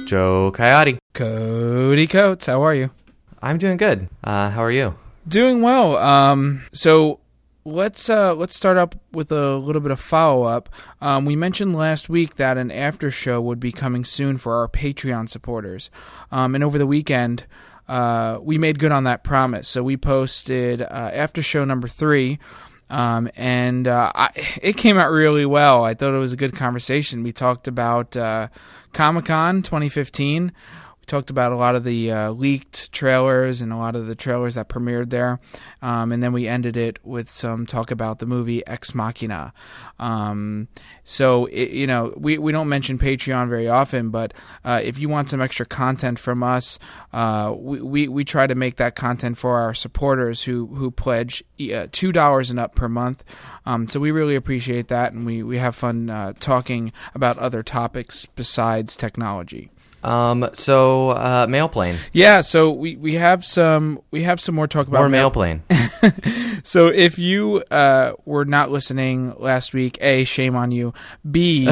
Joe Coyote. Cody Coates, how are you? I'm doing good. How are you? Doing well. So let's start up with a little bit of follow-up. We mentioned last week that an after show would be coming soon for our Patreon supporters. And over the weekend, we made good on that promise. So we posted after show number 3. It came out really well. I thought it was a good conversation. We talked about Comic-Con 2015. We talked about a lot of the leaked trailers and a lot of the trailers that premiered there. And then we ended it with some talk about the movie Ex Machina. We don't mention Patreon very often, but if you want some extra content from us, we try to make that content for our supporters who pledge $2 and up per month. So we really appreciate that, and we have fun talking about other topics besides technology. Mailplane. Yeah, so we have some more talk about more Mailplane. So if you were not listening last week, A, shame on you. B,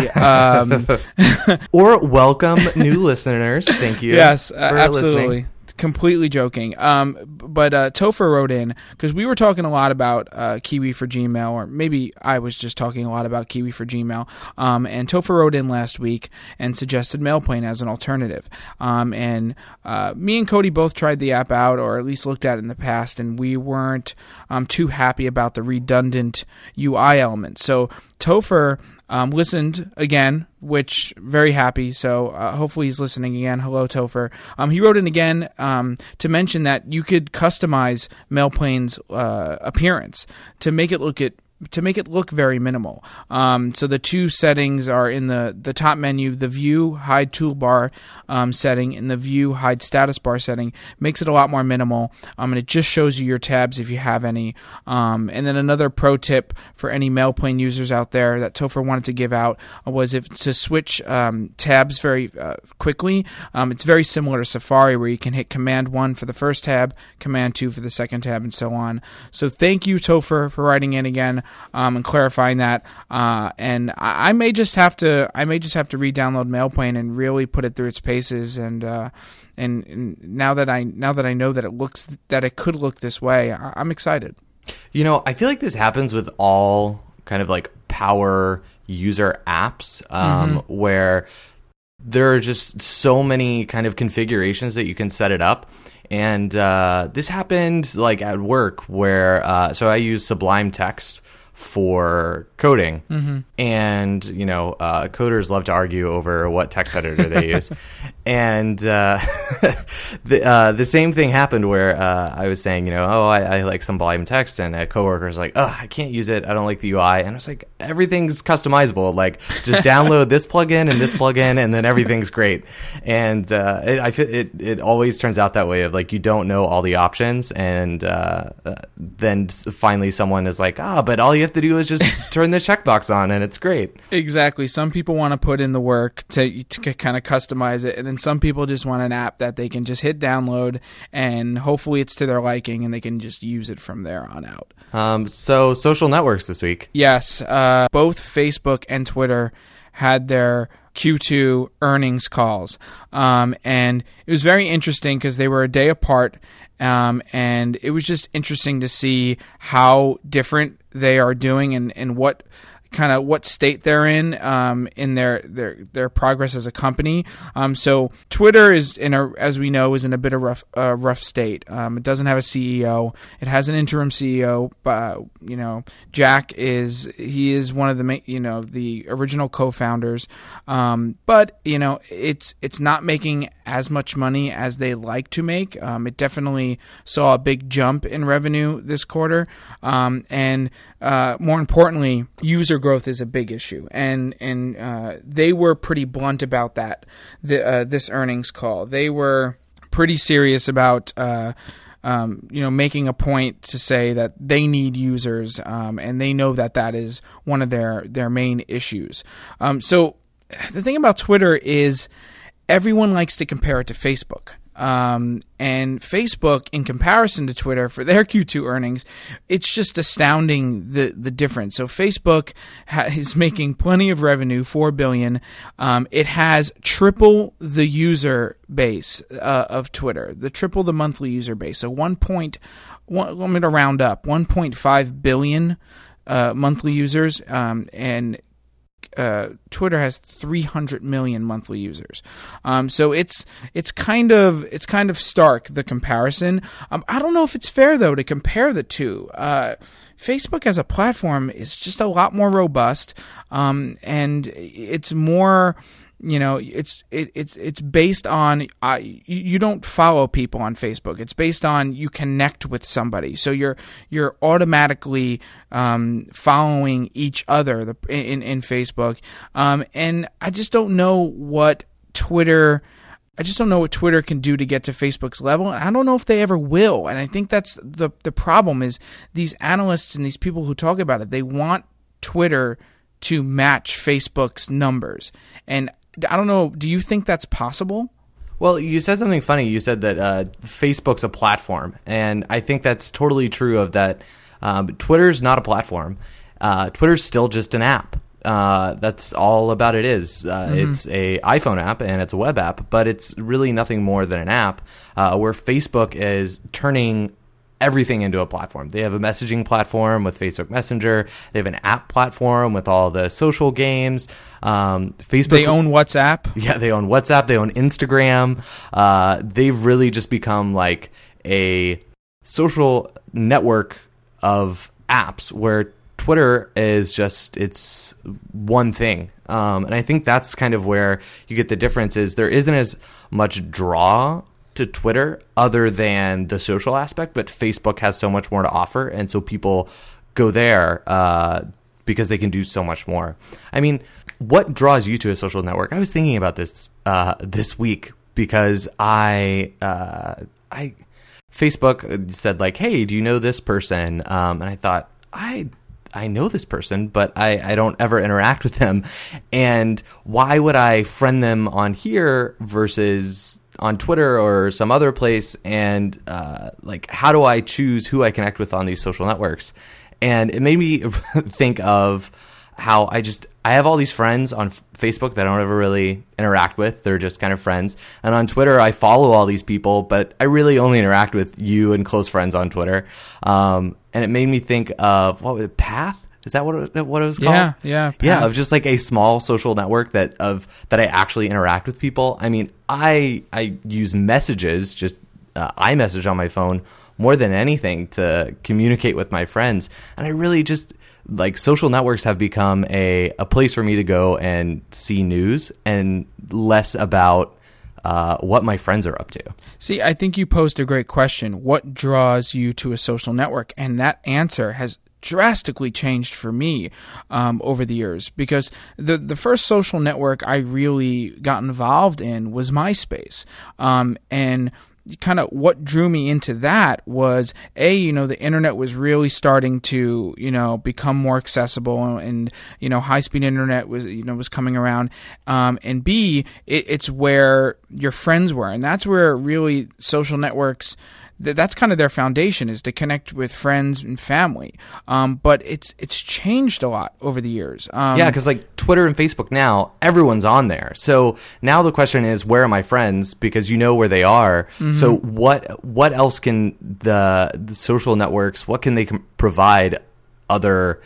or welcome new listeners. Thank you. Yes, for absolutely. listening. Completely joking. But Topher wrote in, because we were talking a lot about Kiwi for Gmail, or maybe I was just talking a lot about Kiwi for Gmail. And Topher wrote in last week and suggested Mailplane as an alternative. Me and Cody both tried the app out, or at least looked at it in the past, and we weren't too happy about the redundant UI element. So Topher listened again, which very happy. So hopefully he's listening again. Hello, Topher. He wrote in again to mention that you could customize Mailplane's appearance to make it look very minimal. So the two settings are in the top menu, the view hide toolbar setting and the view hide status bar setting makes it a lot more minimal. And it just shows you your tabs if you have any. And then another pro tip for any Mailplane users out there that Topher wanted to give out was to switch tabs very quickly. It's very similar to Safari, where you can hit Command 1 for the first tab, Command 2 for the second tab, and so on. So thank you, Topher, for writing in again. And clarifying that, and I may just have to re-download Mailplane and really put it through its paces. And now that I know that it could look this way, I'm excited. You know, I feel like this happens with all kind of like power user apps, where there are just so many kind of configurations that you can set it up. And this happened like at work, where so I use Sublime Text for coding, and coders love to argue over what text editor they use, and the same thing happened where I was saying, I like Sublime Text, and a coworker was like, I can't use it, I don't like the UI, and I was like, everything's customizable, like just download this plugin and this plugin, and then everything's great. And I feel it always turns out that way, of like you don't know all the options, and then finally someone is like, but all you have to do is just turn the checkbox on and it's great. Exactly. Some people want to put in the work to kind of customize it, and then some people just want an app that they can just hit download and hopefully it's to their liking and they can just use it from there on out. So social networks this week. Yes. Both Facebook and Twitter had their Q2 earnings calls. And it was very interesting because they were a day apart. And it was just interesting to see how different they are doing and what state they're in their progress as a company. So Twitter is as we know, is in a bit of rough state. It doesn't have a CEO. It has an interim CEO, but Jack is one of the the original co-founders. But it's not making as much money as they like to make. It definitely saw a big jump in revenue this quarter, and more importantly, user growth is a big issue, and they were pretty blunt about that. This earnings call, they were pretty serious about making a point to say that they need users, and they know that is one of their main issues. So the thing about Twitter is everyone likes to compare it to Facebook. And Facebook, in comparison to Twitter, for their Q2 earnings, it's just astounding the difference. So Facebook is making plenty of revenue, $4 billion. It has triple the user base of Twitter, triple the monthly user base. So I'm going to round up, 1.5 billion monthly users, and Twitter has 300 million monthly users. So it's kind of stark, the comparison. I don't know if it's fair though to compare the two. Facebook as a platform is just a lot more robust, and it's more. It's based on you don't follow people on Facebook. It's based on you connect with somebody, so you're automatically following each other in Facebook. And I just don't know what Twitter. I just don't know what Twitter can do to get to Facebook's level, and I don't know if they ever will. And I think that's the problem is these analysts and these people who talk about it. They want Twitter to match Facebook's numbers, and I don't know. Do you think that's possible? Well, you said something funny. You said that Facebook's a platform, and I think that's totally true of that. Twitter's not a platform. Twitter's still just an app. That's all about it is. It's a iPhone app and it's a web app, but it's really nothing more than an app, where Facebook is turning everything into a platform. They have a messaging platform with Facebook Messenger. They have an app platform with all the social games. Facebook. They own WhatsApp. Yeah, they own WhatsApp. They own Instagram. They've really just become like a social network of apps where Twitter is just, it's one thing. And I think that's kind of where you get the difference is there isn't as much draw to Twitter other than the social aspect, but Facebook has so much more to offer, and so people go there because they can do so much more. I mean, what draws you to a social network? I was thinking about this this week because Facebook said like, hey, do you know this person? And I thought, I know this person, but I don't ever interact with them. And why would I friend them on here versus on Twitter or some other place? And like, how do I choose who I connect with on these social networks? And it made me think of how I have all these friends on Facebook that I don't ever really interact with. They're just kind of friends. And on Twitter, I follow all these people, but I really only interact with you and close friends on Twitter. And it made me think of, what was it, Path? Is that what it was called? Yeah. Path. Yeah, of just like a small social network that I actually interact with people. I mean, I use messages, just iMessage on my phone more than anything to communicate with my friends. And I really just, like, social networks have become a place for me to go and see news and less about what my friends are up to. See, I think you posed a great question. What draws you to a social network? And that answer has drastically changed for me over the years, because the first social network I really got involved in was MySpace. And kind of what drew me into that was the internet was really starting to, become more accessible, and, high-speed internet was coming around. And B, it's where your friends were. And that's where really social networks, that's kind of their foundation, is to connect with friends and family. But it's changed a lot over the years. Yeah, because like Twitter and Facebook now, everyone's on there. So now the question is, where are my friends? Because you know where they are. Mm-hmm. So what else can the social networks, what can they provide other...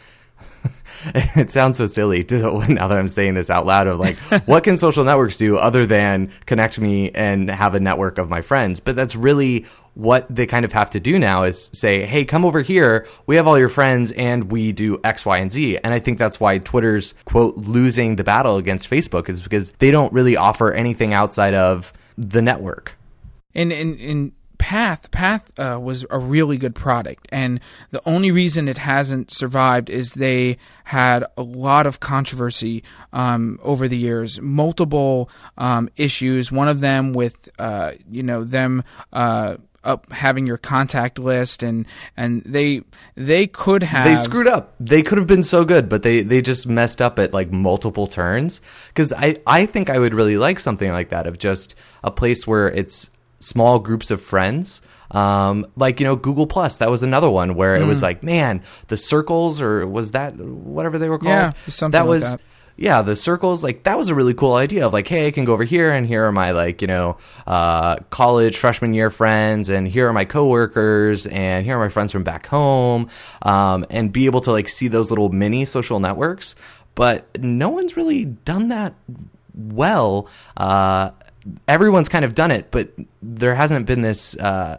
It sounds so silly now that I'm saying this out loud, of like, what can social networks do other than connect me and have a network of my friends? But that's really what they kind of have to do now, is say, hey, come over here. We have all your friends and we do X, Y, and Z. And I think that's why Twitter's, quote, losing the battle against Facebook, is because they don't really offer anything outside of the network. In Path was a really good product, and the only reason it hasn't survived is they had a lot of controversy over the years, multiple issues. One of them with them up having your contact list, and they could have... They screwed up. They could have been so good, but they just messed up at like multiple turns. Because I think I would really like something like that, of just a place where it's small groups of friends. Like, Google Plus, that was another one where it was like, man, the circles, or was that whatever they were called? Yeah, something that like was, that. Yeah, the circles, like, that was a really cool idea of like, hey, I can go over here and here are my, like, college freshman year friends, and here are my coworkers, and here are my friends from back home, and be able to like see those little mini social networks. But no one's really done that well. Everyone's kind of done it, but there hasn't been this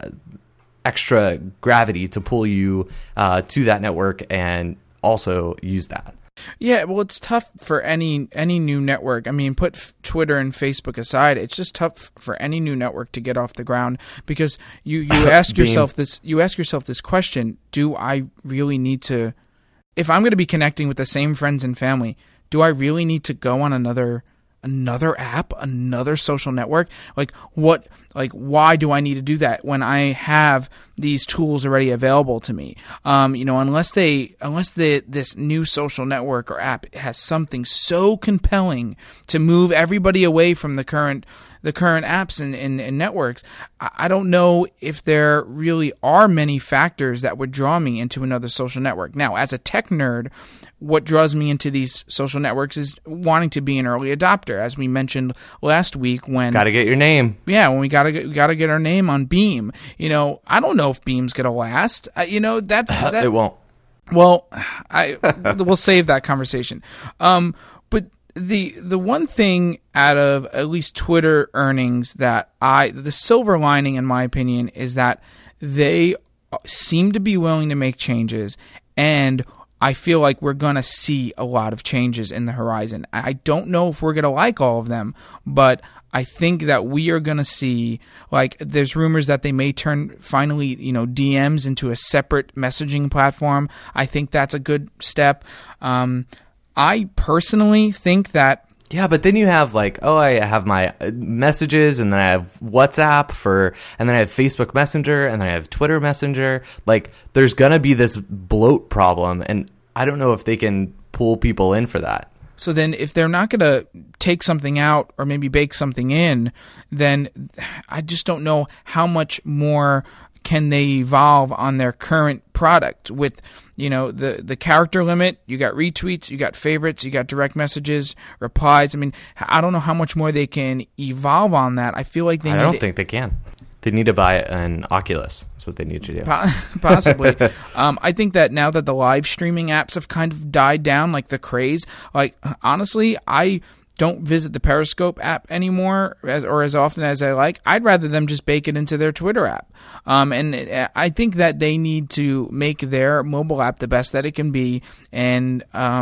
extra gravity to pull you to that network and also use that. Yeah, well, it's tough for any new network. I mean, put Twitter and Facebook aside, it's just tough for any new network to get off the ground, because you ask yourself this question: do I really need to? If I'm going to be connecting with the same friends and family, do I really need to go on another app, another social network? Why do I need to do that when I have these tools already available to me? Unless this new social network or app has something so compelling to move everybody away from the current apps and networks, I don't know if there really are many factors that would draw me into another social network. Now, as a tech nerd, what draws me into these social networks is wanting to be an early adopter, as we mentioned last week. When gotta get your name. Yeah, when we gotta get our name on Beam. I don't know if Beam's gonna last. That it won't. Well, we'll save that conversation. But the one thing out of at least Twitter earnings that the silver lining, in my opinion, is that they seem to be willing to make changes, and I feel like we're going to see a lot of changes in the horizon. I don't know if we're going to like all of them, but I think that we are going to see, like, there's rumors that they may turn finally, DMs into a separate messaging platform. I think that's a good step. I personally think that. Yeah, but then you have like, I have my messages, and then I have WhatsApp and then I have Facebook Messenger, and then I have Twitter Messenger. Like, there's going to be this bloat problem, and I don't know if they can pull people in for that. So then if they're not going to take something out or maybe bake something in, then I just don't know how much more can they evolve on their current product with, the character limit. You got retweets, you got favorites, you got direct messages, replies. I mean, I don't know how much more they can evolve on that. I feel like I don't think they can. They need to buy an Oculus. That's what they need to do. Possibly. I think that now that the live streaming apps have kind of died down, like the craze, like, honestly, I don't visit the Periscope app anymore as often as I like. I'd rather them just bake it into their Twitter app. And I think that they need to make their mobile app the best that it can be. And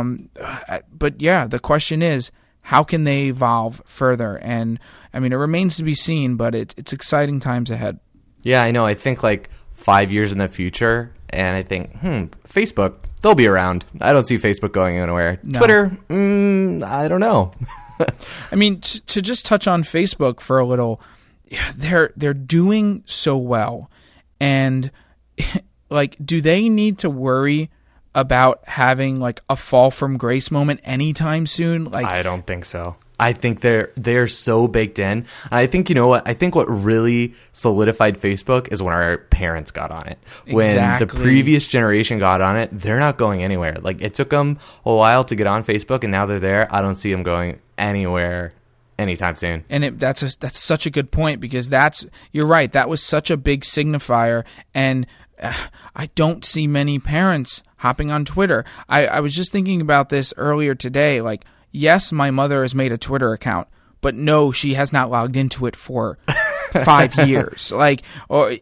but yeah, the question is, how can they evolve further? And I mean, it remains to be seen, but it's exciting times ahead. Yeah, I know. I think like 5 years in the future, and I think, Facebook, they'll be around. I don't see Facebook going anywhere. No. Twitter, I don't know. I mean, to just touch on Facebook for a little, they're doing so well, and like, do they need to worry about having like a fall from grace moment anytime soon? Like, I don't think so. I think they're so baked in. I think, what? I think what really solidified Facebook is when our parents got on it. When the previous generation got on it, they're not going anywhere. Like, it took them a while to get on Facebook, and now they're there. I don't see them going anywhere anytime soon. And that's such a good point, because you're right. That was such a big signifier, and I don't see many parents hopping on Twitter. I was just thinking about this earlier today. Like, yes, my mother has made a Twitter account, but no, she has not logged into it for 5 years. Like, or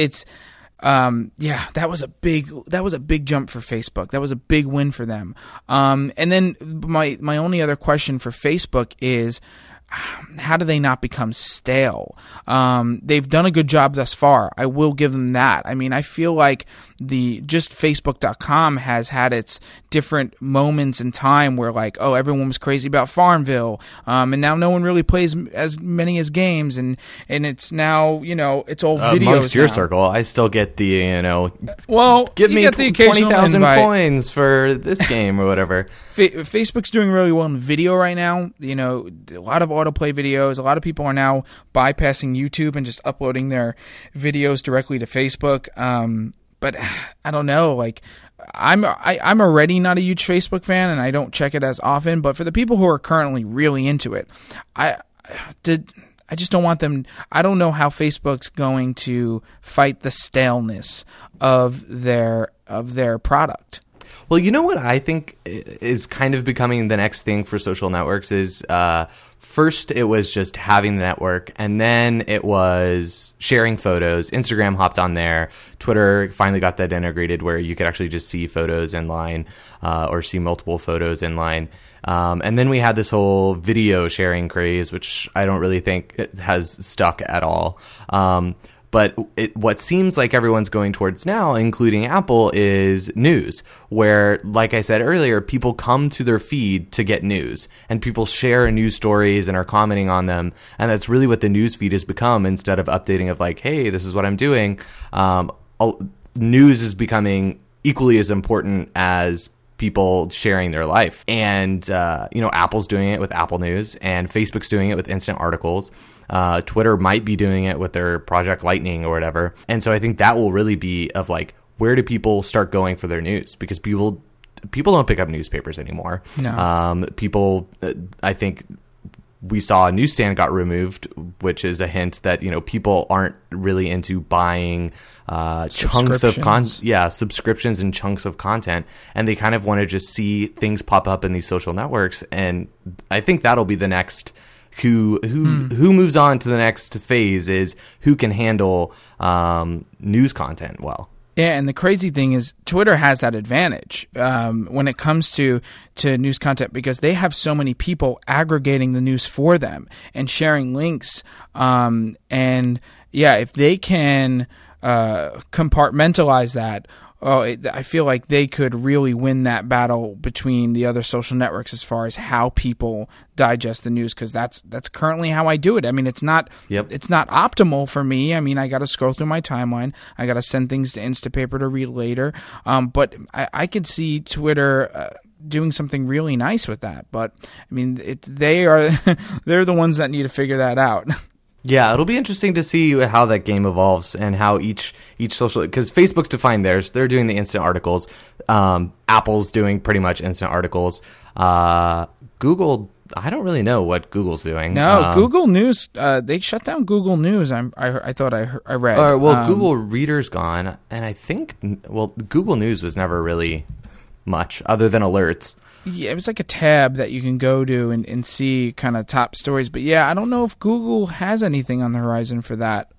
that was a big jump for Facebook. That was a big win for them. And then my only other question for Facebook is, how do they not become stale? They've done a good job thus far. I will give them that. I mean, I feel like just Facebook.com has had its different moments in time where, like, everyone was crazy about Farmville, and now no one really plays as many as games, and it's now, it's all videos amongst your now. Circle. I still get the, well, give me 20,000 coins for this game or whatever. Facebook's doing really well in video right now. You know, a lot of autoplay videos. A lot of people are now bypassing YouTube and just uploading their videos directly to Facebook. But I don't know, like I'm already not a huge Facebook fan, and I don't check it as often. But for the people who are currently really into it, I just don't want them. I don't know how Facebook's going to fight the staleness of their product. Well, you know what I think is kind of becoming the next thing for social networks is first it was just having the network, and then it was sharing photos. Instagram hopped on there. Twitter finally got that integrated where you could actually just see photos in line or see multiple photos in line. And then we had this whole video sharing craze, which I don't really think it has stuck at all. But what seems like everyone's going towards now, including Apple, is news, where, like I said earlier, people come to their feed to get news, and people share news stories and are commenting on them. And that's really what the news feed has become, instead of updating of like, hey, this is what I'm doing. News is becoming equally as important as people sharing their life. And, Apple's doing it with Apple News, and Facebook's doing it with Instant Articles. Twitter might be doing it with their Project Lightning or whatever. And so I think that will really be of like, where do people start going for their news? Because people don't pick up newspapers anymore. No. I think we saw a newsstand got removed, which is a hint that, people aren't really into buying chunks of subscriptions and chunks of content, and they kind of want to just see things pop up in these social networks. And I think that'll be the next who moves on to the next phase, is who can handle news content well. Yeah, and the crazy thing is Twitter has that advantage when it comes to news content, because they have so many people aggregating the news for them and sharing links. If they can compartmentalize that, I feel like they could really win that battle between the other social networks as far as how people digest the news, because that's currently how I do it. I mean, it's not optimal for me. I mean, I got to scroll through my timeline. I got to send things to Instapaper to read later. But I could see Twitter doing something really nice with that. But I mean, they're the ones that need to figure that out. Yeah, it'll be interesting to see how that game evolves and how each social, because Facebook's defined theirs. They're doing the instant articles. Apple's doing pretty much instant articles. Google, I don't really know what Google's doing. No, Google News, they shut down Google News. I thought I read. Google Reader's gone, and I think Google News was never really much other than alerts. Yeah, it was like a tab that you can go to and see kind of top stories. But yeah, I don't know if Google has anything on the horizon for that.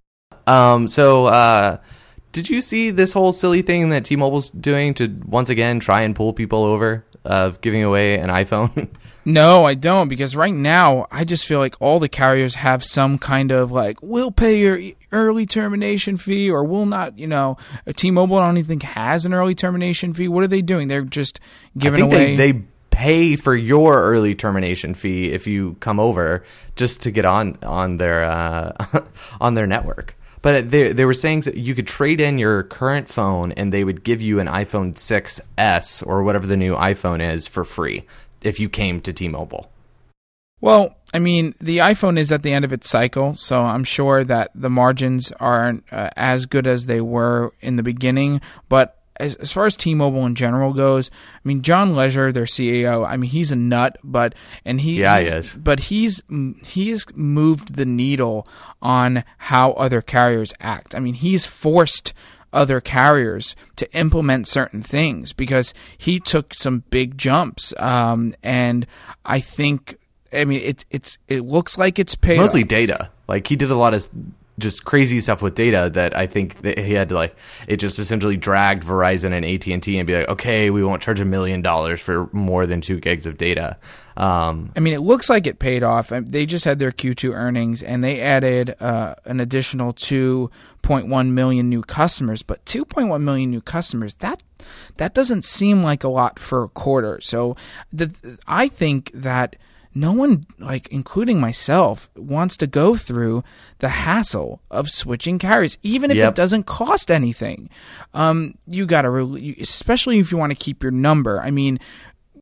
Did you see this whole silly thing that T-Mobile's doing to once again try and pull people over of giving away an iPhone? No, I don't, because right now I just feel like all the carriers have some kind of like, we'll pay your early termination fee, or we'll not, T-Mobile I don't even think has an early termination fee. What are they doing? They're just giving away. They pay for your early termination fee if you come over just to get on their on their network. But they were saying that you could trade in your current phone and they would give you an iPhone 6s or whatever the new iPhone is for free if you came to T-Mobile. Well, I mean, the iPhone is at the end of its cycle, so I'm sure that the margins aren't as good as they were in the beginning. But as far as T-Mobile in general goes, I mean, John Legere, their CEO, I mean, he's a nut, he is. But he's moved the needle on how other carriers act. I mean, he's forced other carriers to implement certain things because he took some big jumps, and I think, I mean, it looks like it's paid. It's mostly data. Like, he did a lot of just crazy stuff with data that I think that he had to, like, it just essentially dragged Verizon and AT&T and be like, okay, we won't charge $1 million for more than 2 gigs of data. I mean, it looks like it paid off. They just had their Q2 earnings, and they added an additional 2.1 million new customers. But 2.1 million new customers, that doesn't seem like a lot for a quarter. So I think that no one, like including myself, wants to go through the hassle of switching carriers, even if it doesn't cost anything. You got to, especially if you want to keep your number. I mean,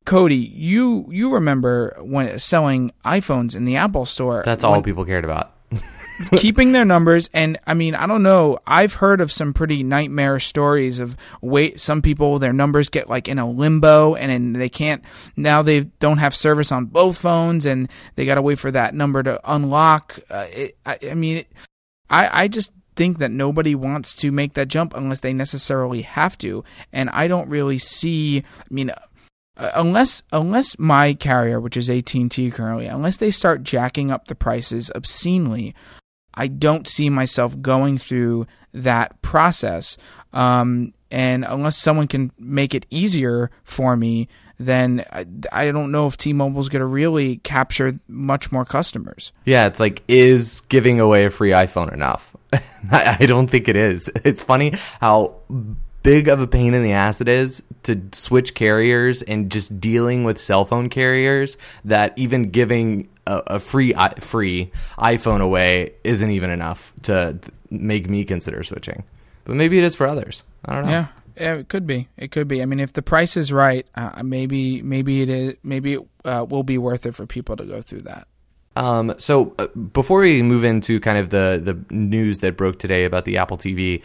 Cody, you remember when selling iPhones in the Apple Store? That's all people cared about. Keeping their numbers, and I mean, I don't know. I've heard of some pretty nightmare stories of some people, their numbers get like in a limbo, and they can't. Now they don't have service on both phones, and they got to wait for that number to unlock. I just think that nobody wants to make that jump unless they necessarily have to, and I don't really see. I mean. Unless my carrier, which is AT&T currently, unless they start jacking up the prices obscenely, I don't see myself going through that process. And unless someone can make it easier for me, then I don't know if T-Mobile's going to really capture much more customers. Yeah, it's like, is giving away a free iPhone enough? I don't think it is. It's funny how big of a pain in the ass it is to switch carriers and just dealing with cell phone carriers, that even giving a free iPhone away isn't even enough to make me consider switching. But maybe it is for others. I don't know. Yeah, it could be. It could be. I mean, if the price is right, maybe it is. Maybe it will be worth it for people to go through that. So before we move into kind of the news that broke today about the Apple TV,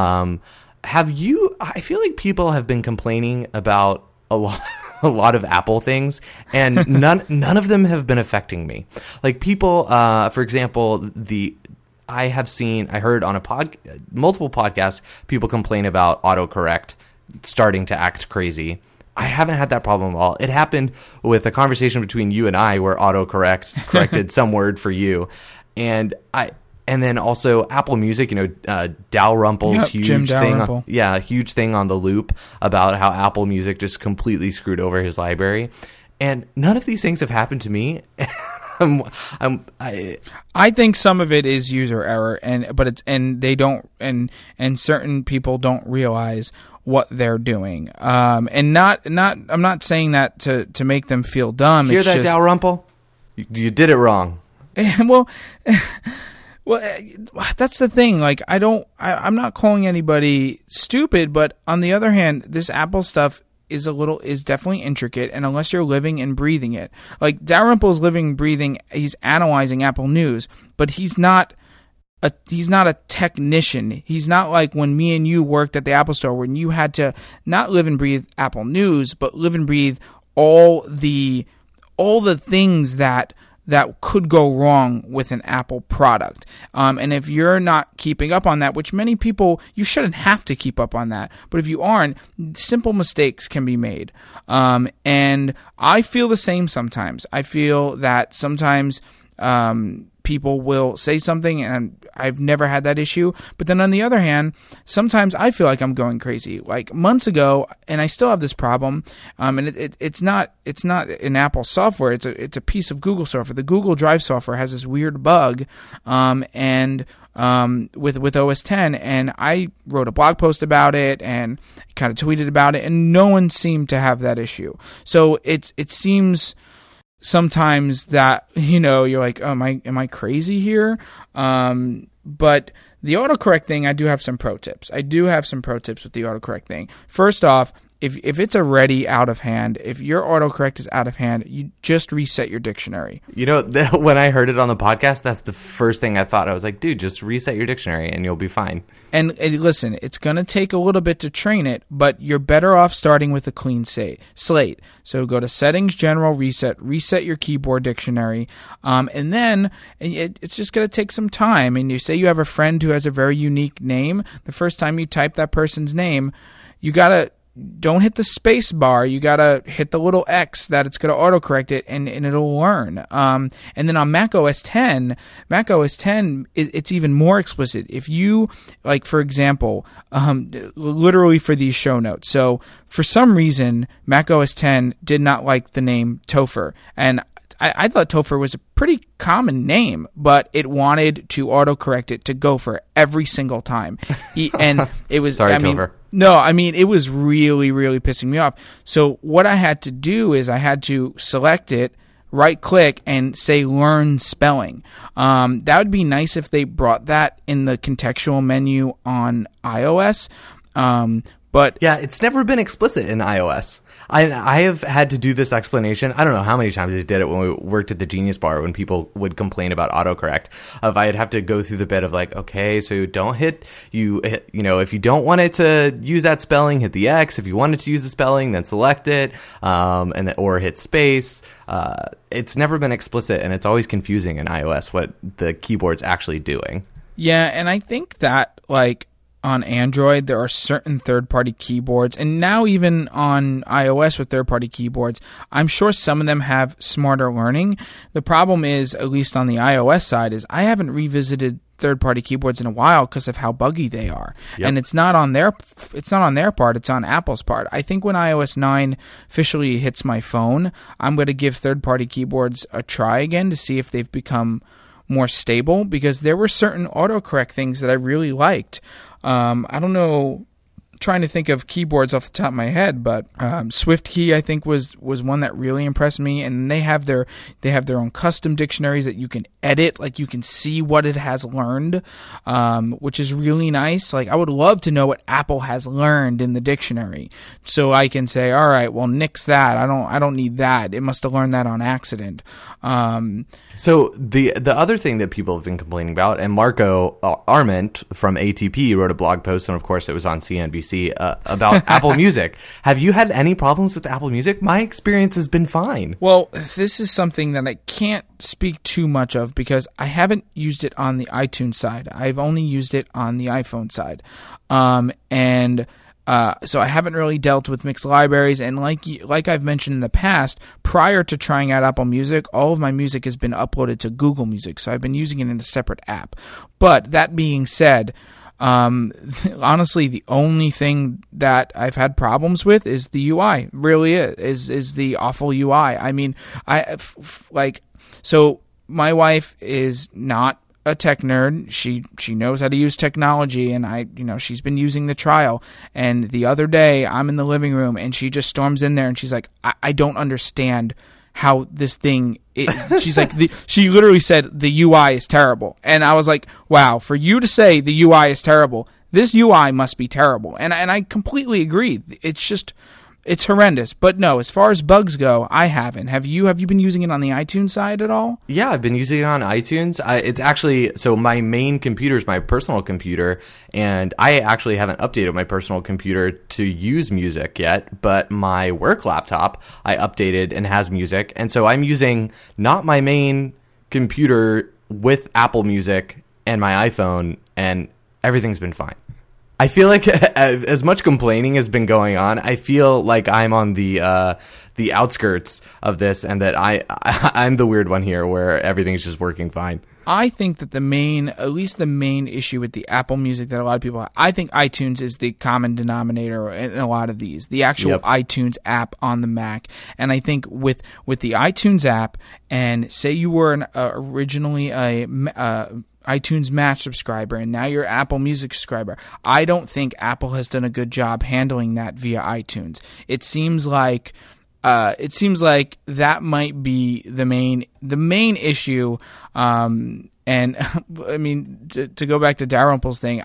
I feel like people have been complaining about a lot of Apple things, and none of them have been affecting me. Like people, for example, I heard on multiple podcasts, people complain about autocorrect starting to act crazy. I haven't had that problem at all. It happened with a conversation between you and I where autocorrect corrected some word for you, and then also Apple Music, Dalrymple's huge thing. Huge thing on the Loop about how Apple Music just completely screwed over his library. And none of these things have happened to me. I think some of it is user error, they don't, and certain people don't realize what they're doing. I'm not saying that to make them feel dumb. Hear that, Dalrymple? You did it wrong. Well, that's the thing. Like, I'm not calling anybody stupid, but on the other hand, this Apple stuff is definitely intricate, and unless you're living and breathing it, like Dalrymple is living and breathing, he's analyzing Apple News, but he's not a technician. He's not like when me and you worked at the Apple Store, when you had to not live and breathe Apple News, but live and breathe all the things that could go wrong with an Apple product. And if you're not keeping up on that, which many people, you shouldn't have to keep up on that, but if you aren't, simple mistakes can be made. And I feel the same sometimes. I feel that sometimes people will say something, and I've never had that issue. But then on the other hand, sometimes I feel like I'm going crazy. Like months ago, and I still have this problem. And it's not in Apple software. It's a piece of Google software. The Google Drive software has this weird bug, with OS 10, and I wrote a blog post about it and kind of tweeted about it, and no one seemed to have that issue. So it seems sometimes that, you're like, oh, am I crazy here? But the autocorrect thing, I do have some pro tips. I do have some pro tips with the autocorrect thing. First off, if it's already out of hand, if your autocorrect is out of hand, you just reset your dictionary. When I heard it on the podcast, that's the first thing I thought. I was like, dude, just reset your dictionary and you'll be fine. And listen, it's going to take a little bit to train it, but you're better off starting with a clean slate. So go to Settings, General, reset your keyboard dictionary, and then it's just going to take some time. And you say you have a friend who has a very unique name. The first time you type that person's name, don't hit the space bar. You gotta hit the little X that it's gonna autocorrect it, and it'll learn. And then on Mac OS 10, it's even more explicit. If you, like, for example, literally for these show notes. So for some reason, Mac OS 10 did not like the name Topher, and I thought Topher was a pretty common name, but it wanted to autocorrect it to Gopher every single time. And it was, sorry, Topher. No, it was really, really pissing me off. So what I had to do is I had to select it, right-click, and say Learn Spelling. That would be nice if they brought that in the contextual menu on iOS. But yeah, it's never been explicit in iOS. I have had to do this explanation. I don't know how many times I did it when we worked at the Genius Bar when people would complain about autocorrect. I'd have to go through the bit of like, okay, so don't hit, if you don't want it to use that spelling, hit the X. If you want it to use the spelling, then select it, or hit space. It's never been explicit, and it's always confusing in iOS what the keyboard's actually doing. Yeah, and I think that, like, on Android, there are certain third-party keyboards, and now even on iOS with third-party keyboards, I'm sure some of them have smarter learning. The problem is, at least on the iOS side, is I haven't revisited third-party keyboards in a while because of how buggy they are. Yep. And it's not on their part, it's on Apple's part. I think when iOS 9 officially hits my phone, I'm going to give third-party keyboards a try again to see if they've become more stable, because there were certain autocorrect things that I really liked. I don't know, trying to think of keyboards off the top of my head, but SwiftKey I think was one that really impressed me, and they have their own custom dictionaries that you can edit, like you can see what it has learned, which is really nice. Like, I would love to know what Apple has learned in the dictionary, so I can say, all right, well, nix that. I don't need that. It must have learned that on accident. So the other thing that people have been complaining about, and Marco Arment from ATP wrote a blog post, and of course it was on CNBC, about Apple Music. Have you had any problems with Apple Music? My experience has been fine. Well, this is something that I can't speak too much of because I haven't used it on the iTunes side. I've only used it on the iPhone side. So I haven't really dealt with mixed libraries, and like I've mentioned in the past, prior to trying out Apple Music, all of my music has been uploaded to Google Music, so I've been using it in a separate app. But that being said, honestly, the only thing that I've had problems with is the UI. Really is the awful UI. I mean, so my wife is not a tech nerd. She knows how to use technology, and she's been using the trial. And the other day, I'm in the living room, and she just storms in there, and she's like, I don't understand how this thing. She's like, she literally said the UI is terrible, and I was like, wow, for you to say the UI is terrible, this UI must be terrible. And I completely agree. It's horrendous. But no, as far as bugs go, I haven't. Have you been using it on the iTunes side at all? Yeah, I've been using it on iTunes. It's actually, so my main computer is my personal computer, and I actually haven't updated my personal computer to use music yet, but my work laptop I updated and has music, and so I'm using not my main computer with Apple Music and my iPhone, and everything's been fine. I feel like as much complaining has been going on, I feel like I'm on the outskirts of this, and that I'm the weird one here where everything's just working fine. I think that the main issue with the Apple Music that a lot of people have, I think iTunes is the common denominator in a lot of these, the actual iTunes app on the Mac. And I think with the iTunes app, and say you were originally a iTunes Match subscriber, and now you're Apple Music subscriber, I don't think Apple has done a good job handling that via iTunes. It seems like that might be the main issue. And I mean, to go back to Dalrymple's thing,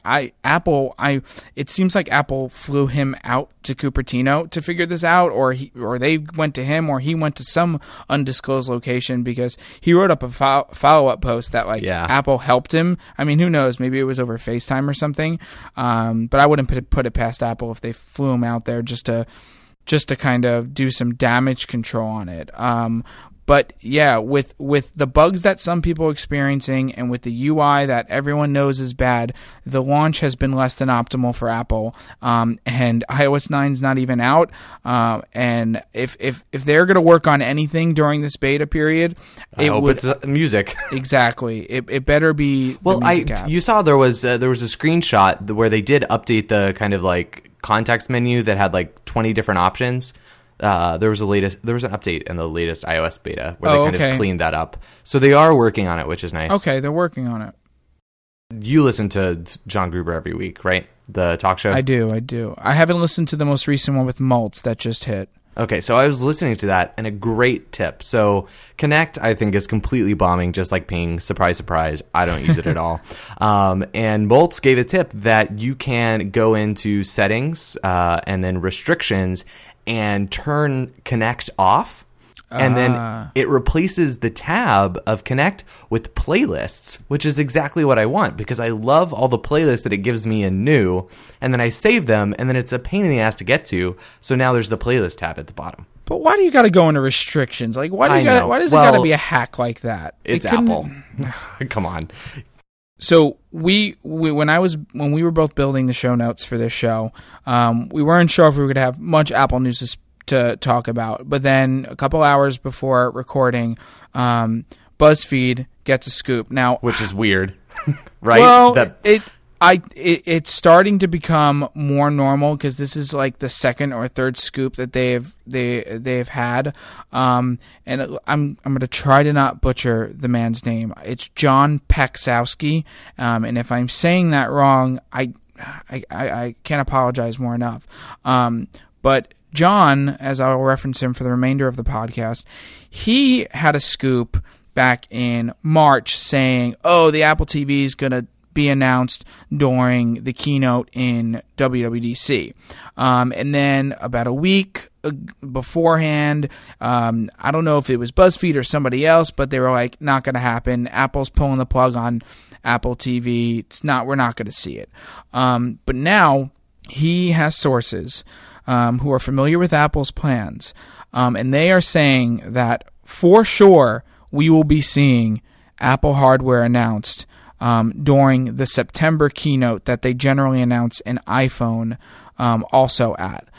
it seems like Apple flew him out to Cupertino to figure this out, or they went to him, or he went to some undisclosed location, because he wrote up a follow-up post that Apple helped him. I mean, who knows? Maybe it was over FaceTime or something. But I wouldn't put it past Apple if they flew him out there just to kind of do some damage control on it. But yeah, with the bugs that some people are experiencing, and with the UI that everyone knows is bad, the launch has been less than optimal for Apple. And iOS 9's not even out. And if they're going to work on anything during this beta period, I hope it's music. Exactly. It better be. Well, you saw there was a screenshot where they did update the kind of like context menu that had like 20 different options. There was an update in the latest iOS beta where they kind of cleaned that up. So they are working on it, which is nice. Okay, they're working on it. You listen to John Gruber every week, right? The talk show? I do. I haven't listened to the most recent one with Maltz that just hit. Okay, so I was listening to that, and a great tip. So Connect, I think, is completely bombing, just like Ping. Surprise, surprise. I don't use it at all. And Maltz gave a tip that you can go into settings and then restrictions and turn Connect off. And then it replaces the tab of Connect with playlists, which is exactly what I want because I love all the playlists that it gives me in new. And then I save them, and then it's a pain in the ass to get to. So now there's the playlist tab at the bottom. But why do you got to go into restrictions? Like, why does it got to be a hack like that? It's Apple. Come on. So when we were both building the show notes for this show, we weren't sure if we were going to have much Apple news to talk about. But then a couple hours before recording, BuzzFeed gets a scoop. Now, which is weird, right? Well, it's starting to become more normal because this is like the second or third scoop that they've had. And I'm going to try to not butcher the man's name. It's John Peksowski. And if I'm saying that wrong, I can't apologize more enough. But John, as I'll reference him for the remainder of the podcast, he had a scoop back in March saying, the Apple TV is going to be announced during the keynote in WWDC. And then about a week beforehand, I don't know if it was BuzzFeed or somebody else, but they were like, not going to happen. Apple's pulling the plug on Apple TV. We're not going to see it. But now he has sources who are familiar with Apple's plans, and they are saying that for sure we will be seeing Apple hardware announced during the September keynote that they generally announce an iPhone also at.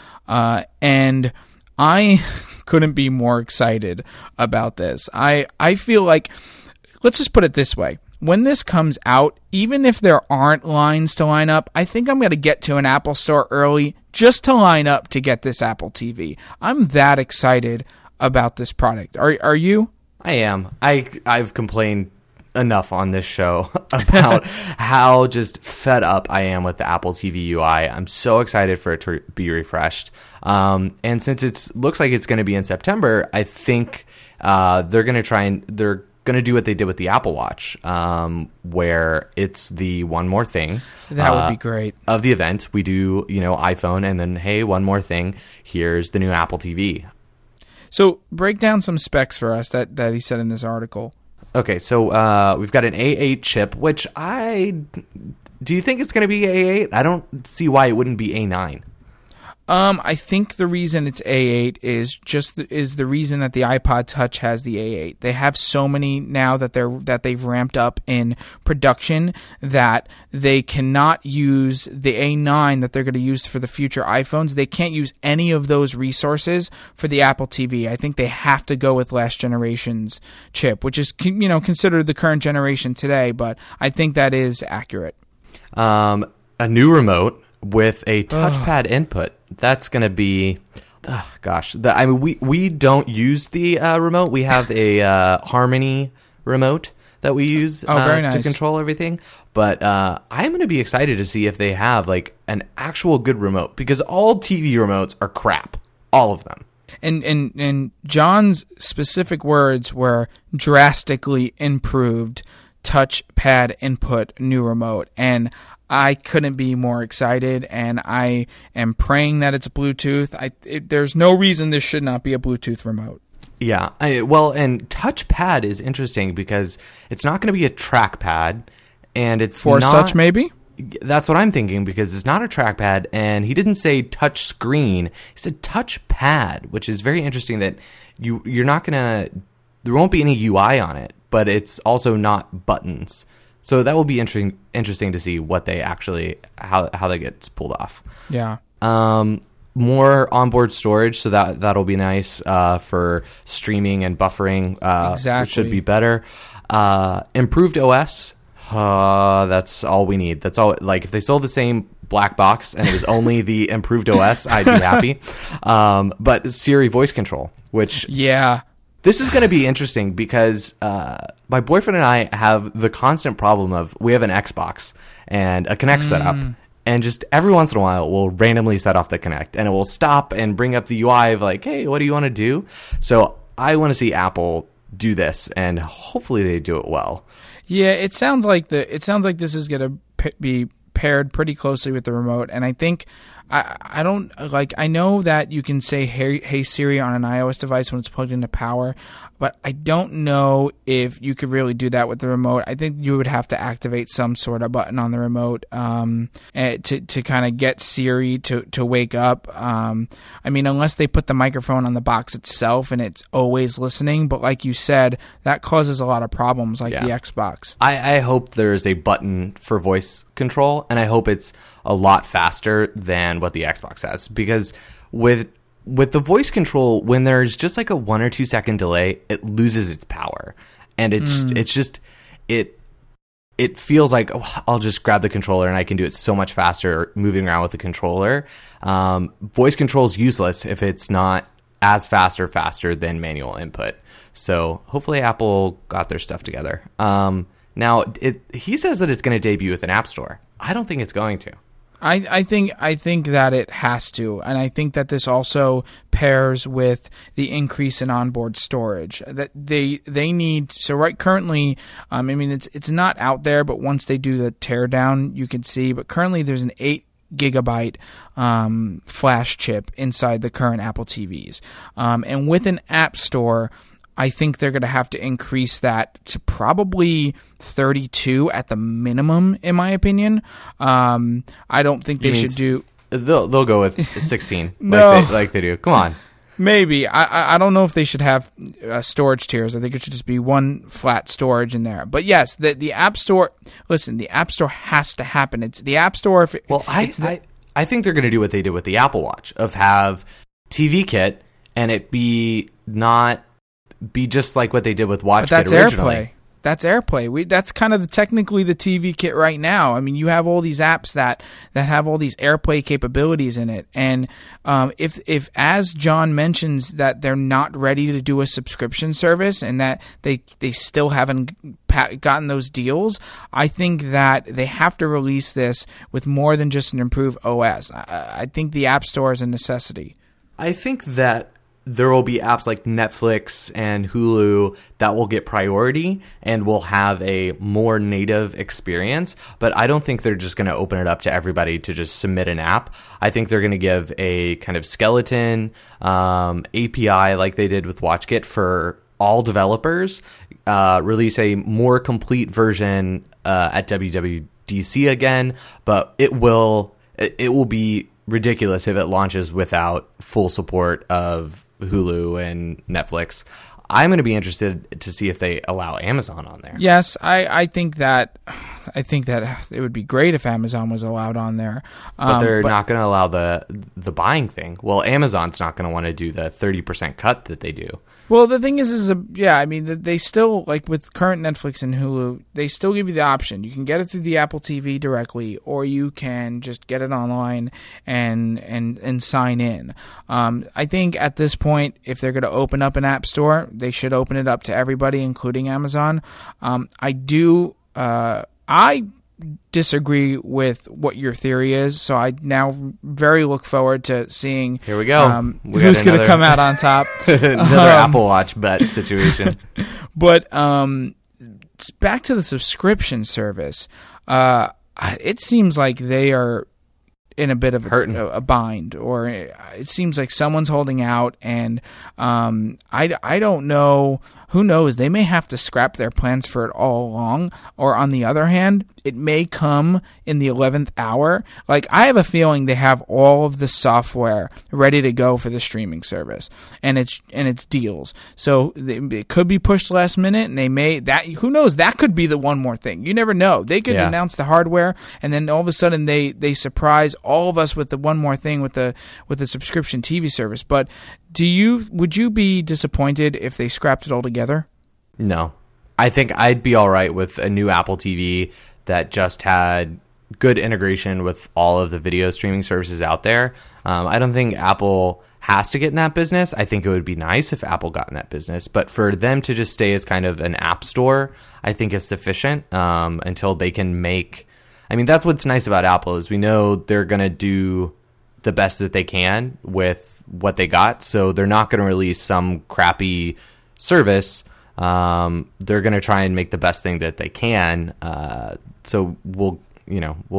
And I couldn't be more excited about this. I feel like, let's just put it this way. When this comes out, even if there aren't lines to line up, I think I'm going to get to an Apple store early just to line up to get this Apple TV. I'm that excited about this product. Are you? I am. I've complained enough on this show about how just fed up I am with the Apple TV UI. I'm so excited for it to be refreshed. And since it looks like it's going to be in September, I think they're going to do what they did with the Apple Watch, where it's the one more thing. That would be great. Of the event, we do, iPhone, and then, hey, one more thing. Here's the new Apple TV. So break down some specs for us that he said in this article. Okay, so we've got an A8 chip, which do you think it's going to be A8? I don't see why it wouldn't be A9. I think the reason it's A8 is the reason that the iPod Touch has the A8. They have so many now that they've ramped up in production that they cannot use the A9 that they're going to use for the future iPhones. They can't use any of those resources for the Apple TV. I think they have to go with last generation's chip, which is considered the current generation today, but I think that is accurate. A new remote with a touchpad input. That's going to be, we don't use the remote. We have a Harmony remote that we use very nice. To control everything. But I'm going to be excited to see if they have like an actual good remote, because all TV remotes are crap. All of them. And John's specific words were drastically improved touchpad input new remote. And I couldn't be more excited, and I am praying that it's Bluetooth. There's no reason this should not be a Bluetooth remote. Yeah, and touchpad is interesting because it's not going to be a trackpad, and it's Force touch maybe? That's what I'm thinking, because it's not a trackpad, and he didn't say touch screen. He said touchpad, which is very interesting that you're not going to... There won't be any UI on it, but it's also not buttons. So that will be interesting to see what they actually how that gets pulled off. Yeah. More onboard storage, so that'll be nice for streaming and buffering. Exactly. Which should be better. Improved OS. That's all we need. That's all. Like, if they sold the same black box and it was only the improved OS, I'd be happy. But Siri voice control, which This is going to be interesting because my boyfriend and I have the constant problem of we have an Xbox and a Kinect setup, and just every once in a while we'll randomly set off the Kinect and it will stop and bring up the UI of like, hey, what do you want to do? So I want to see Apple do this, and hopefully they do it well. Yeah, it sounds like this is going to be paired pretty closely with the remote, and I think I don't like. I know that you can say hey Siri on an iOS device when it's plugged into power, but I don't know if you could really do that with the remote. I think you would have to activate some sort of button on the remote to kind of get Siri to wake up. I mean, unless they put the microphone on the box itself and it's always listening. But like you said, that causes a lot of problems, like the Xbox. I hope there's a button for voice control, and I hope it's a lot faster than what the Xbox has, because with the voice control, when there's just like a 1 or 2 second delay, it loses its power, and it's just it feels like, oh, I'll just grab the controller and I can do it so much faster moving around with the controller. Voice control is useless if it's not as fast or faster than manual input. So hopefully Apple got their stuff together. Now, he says that it's going to debut with an app store. I don't think it's going to. I think that it has to, and I think that this also pairs with the increase in onboard storage that they need. So currently, I mean it's not out there, but once they do the teardown, you can see. But currently, there's an 8 gigabyte flash chip inside the current Apple TVs, and with an app store, I think they're going to have to increase that to probably 32 at the minimum, in my opinion. I don't think they should do. They'll go with 16, No. like they do. Come on. Maybe. I don't know if they should have storage tiers. I think it should just be one flat storage in there. But yes, the App Store. Listen, the App Store has to happen. It's the App Store. I think they're going to do what they did with the Apple Watch, of have TV Kit and it be just like what they did with WatchKit originally. AirPlay. That's AirPlay. That's kind of technically the TV Kit right now. I mean, you have all these apps that have all these AirPlay capabilities in it, and if as John mentions that they're not ready to do a subscription service and that they still haven't gotten those deals, I think that they have to release this with more than just an improved OS. I think the App Store is a necessity. I think that there will be apps like Netflix and Hulu that will get priority and will have a more native experience. But I don't think they're just going to open it up to everybody to just submit an app. I think they're going to give a kind of skeleton API like they did with WatchKit for all developers, release a more complete version at WWDC again, but it will be ridiculous if it launches without full support of Hulu and Netflix. I'm going to be interested to see if they allow Amazon on there. Yes, I think that it would be great if Amazon was allowed on there. But they're not going to allow the buying thing. Well, Amazon's not going to want to do the 30% cut that they do. Well, the thing is I mean, they still, like with current Netflix and Hulu, they still give you the option. You can get it through the Apple TV directly, or you can just get it online and sign in. I think at this point, if they're going to open up an app store, they should open it up to everybody, including Amazon. I disagree with what your theory is, so I now very look forward to seeing. Here we go. Who's going to come out on top? Another Apple Watch bet situation. But back to the subscription service. It seems like they are in a bit of a bind, or it seems like someone's holding out, and I don't know. Who knows? They may have to scrap their plans for it all along, or on the other hand, it may come in the 11th hour. Like, I have a feeling they have all of the software ready to go for the streaming service, and it's deals. So it could be pushed last minute, and they may who knows? That could be the one more thing. You never know. They could announce the hardware, and then all of a sudden they surprise all of us with the one more thing with the subscription TV service. But would you be disappointed if they scrapped it all together? No. I think I'd be all right with a new Apple TV that just had good integration with all of the video streaming services out there. I don't think Apple has to get in that business. I think it would be nice if Apple got in that business. But for them to just stay as kind of an app store, I think is sufficient until they can make... I mean, that's what's nice about Apple is we know they're going to do the best that they can with what they got. So they're not going to release some crappy service. They're going to try and make the best thing that they can. So we'll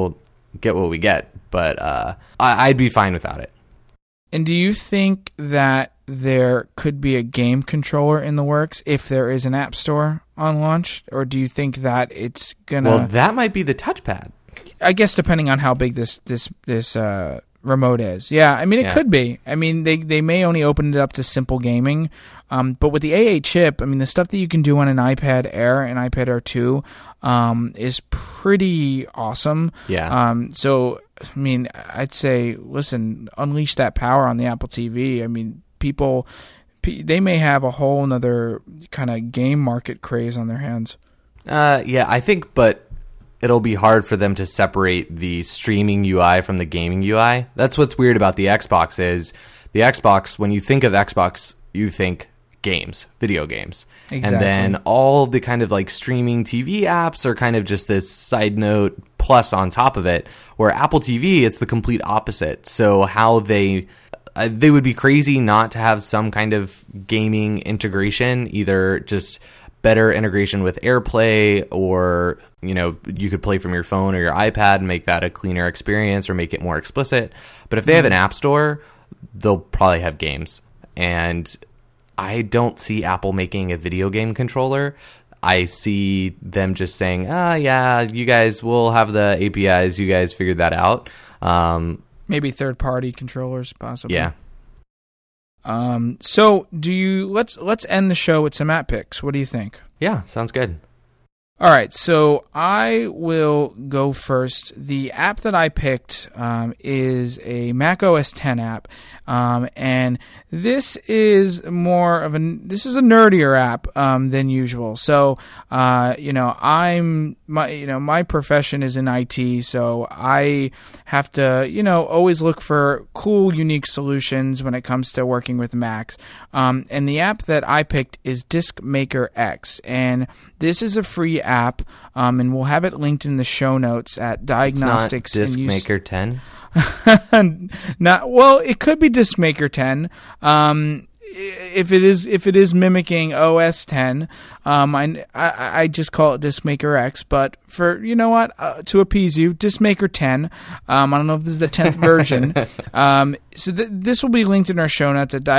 get what we get. But I'd be fine without it. And do you think that there could be a game controller in the works if there is an app store on launch? Or do you think that it's going to... Well, that might be the touchpad. I guess depending on how big this remote is. Yeah, I mean, it could be. I mean, they may only open it up to simple gaming. But with the A8 chip, I mean, the stuff that you can do on an iPad Air and iPad Air 2 is pretty awesome. Yeah. So, I mean, I'd say, listen, unleash that power on the Apple TV. I mean, people, they may have a whole nother kind of game market craze on their hands. Yeah, I think, but it'll be hard for them to separate the streaming UI from the gaming UI. That's what's weird about the Xbox is the Xbox, when you think of Xbox, you think games, video games. Exactly. And then all the kind of like streaming TV apps are kind of just this side note plus on top of it, where Apple TV, it's the complete opposite. So how they would be crazy not to have some kind of gaming integration, either just better integration with AirPlay, or you could play from your phone or your iPad and make that a cleaner experience or make it more explicit. But if they have an app store, they'll probably have games. And I don't see Apple making a video game controller. I see them just saying, yeah, you guys will have the APIs, you guys figured that out. Maybe third-party controllers, possibly. Yeah. So let's end the show with some app picks. What do you think? Yeah, sounds good. All right, so I will go first. The app that I picked is a Mac OS X app, and this is a nerdier app than usual. So, my profession is in IT, so I have to, always look for cool, unique solutions when it comes to working with Macs. And the app that I picked is Disk Maker X, and this is a free app, and we'll have it linked in the show notes at Diagnostics. It's not Disk Maker 10? Well, it could be Disk Maker 10. If it is mimicking OS 10, I just call it Disk Maker X. But for to appease you, Disk Maker 10. I don't know if this is the 10th version. So this will be linked in our show notes at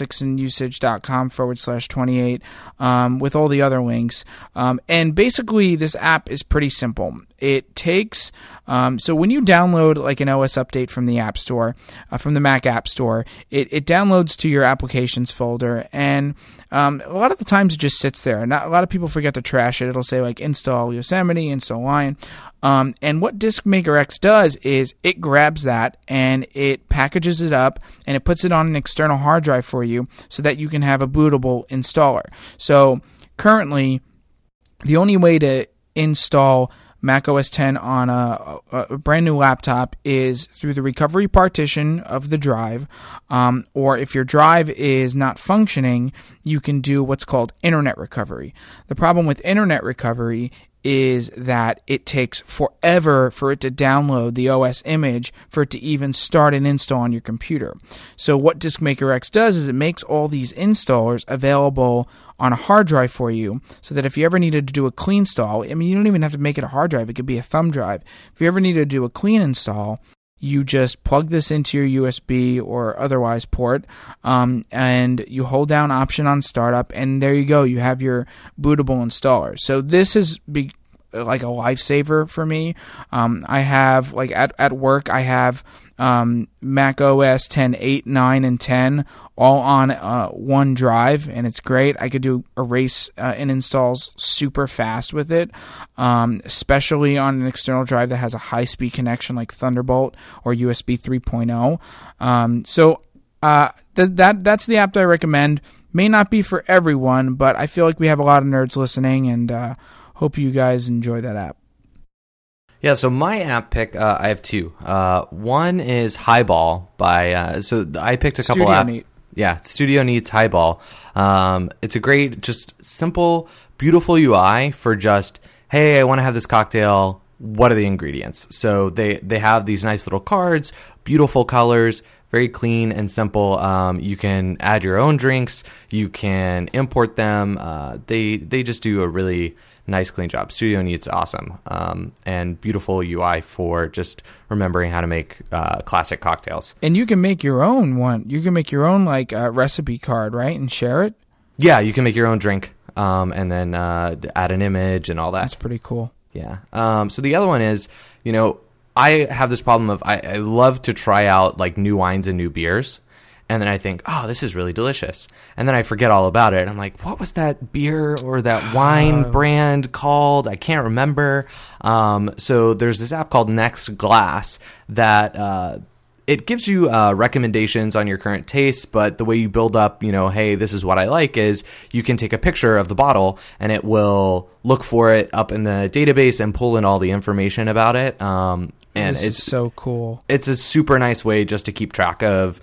diagnosticsanusage.com/28 with all the other links. And basically, this app is pretty simple. It takes so when you download like an OS update from the App Store, from the Mac App Store, it downloads to your applications folder, and a lot of the times it just sits there. And a lot of people forget to trash it. It'll say like install Yosemite, install Lion. And what Disk Maker X does is it grabs that and it packages it up and it puts it on an external hard drive for you so that you can have a bootable installer. So currently, the only way to install Mac OS X on a brand new laptop is through the recovery partition of the drive, or if your drive is not functioning, you can do what's called internet recovery. The problem with internet recovery is that it takes forever for it to download the OS image for it to even start an install on your computer. So what Disk Maker X does is it makes all these installers available on a hard drive for you, so that if you ever needed to do a clean install, I mean, you don't even have to make it a hard drive, it could be a thumb drive. If you ever needed to do a clean install, you just plug this into your USB or otherwise port, and you hold down Option on startup, and there you go. You have your bootable installer. So this is like a lifesaver for me. I have, like at work, I have Mac OS X 8, 9, and 10 all on one drive, and it's great. I could do erase and installs super fast with it, especially on an external drive that has a high-speed connection like Thunderbolt or USB 3.0. So that's the app that I recommend. May not be for everyone, but I feel like we have a lot of nerds listening, and hope you guys enjoy that app. Yeah, so my app pick, I have two. One is Highball by, so I picked a couple apps. Yeah, Studio Neat's Highball. It's a great, just simple, beautiful UI for just, hey, I want to have this cocktail. What are the ingredients? So they have these nice little cards, beautiful colors, very clean and simple. You can add your own drinks. You can import them. They just do a really nice, clean job. Studio Neat's awesome, and beautiful UI for just remembering how to make classic cocktails. And you can make your own one. You can make your own recipe card, right, and share it. Yeah, you can make your own drink, and then add an image and all that. That's pretty cool. Yeah. So the other one is, I have this problem of I love to try out like new wines and new beers. And then I think, oh, this is really delicious. And then I forget all about it. I'm like, what was that beer or that wine brand called? I can't remember. So there's this app called Next Glass that it gives you recommendations on your current tastes, but the way you build up, hey, this is what I like, is you can take a picture of the bottle and it will look for it up in the database and pull in all the information about it. And it's so cool. It's a super nice way just to keep track of,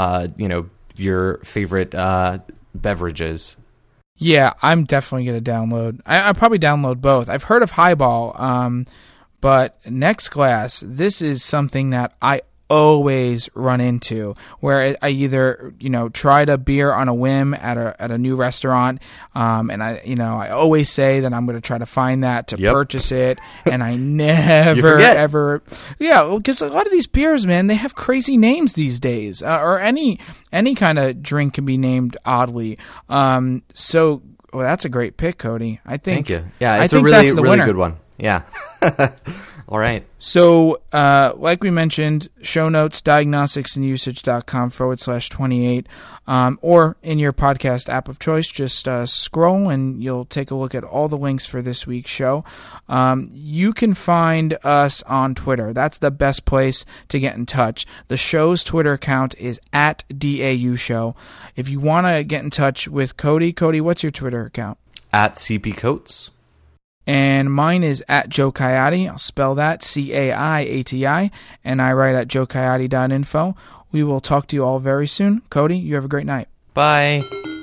your favorite beverages. Yeah, I'm definitely going to download. I'll probably download both. I've heard of Highball, but Next Glass, this is something that I always run into, where I either tried a beer on a whim at a new restaurant, and I always say that I'm going to try to find that to purchase it, and I never ever because a lot of these beers, man, they have crazy names these days, or any kind of drink can be named oddly. So that's a great pick, Cody. I think. Thank you. Yeah, it's a really good one. Yeah. All right. So, like we mentioned, show notes, diagnosticsandusage.com/28, or in your podcast app of choice, just scroll and you'll take a look at all the links for this week's show. You can find us on Twitter. That's the best place to get in touch. The show's Twitter account is @DAU Show. If you want to get in touch with Cody, what's your Twitter account? @CPCoates. And mine is @Joe Coyote. I'll spell that CAIATI. And I write at joecoyote.info. We will talk to you all very soon. Cody, you have a great night. Bye.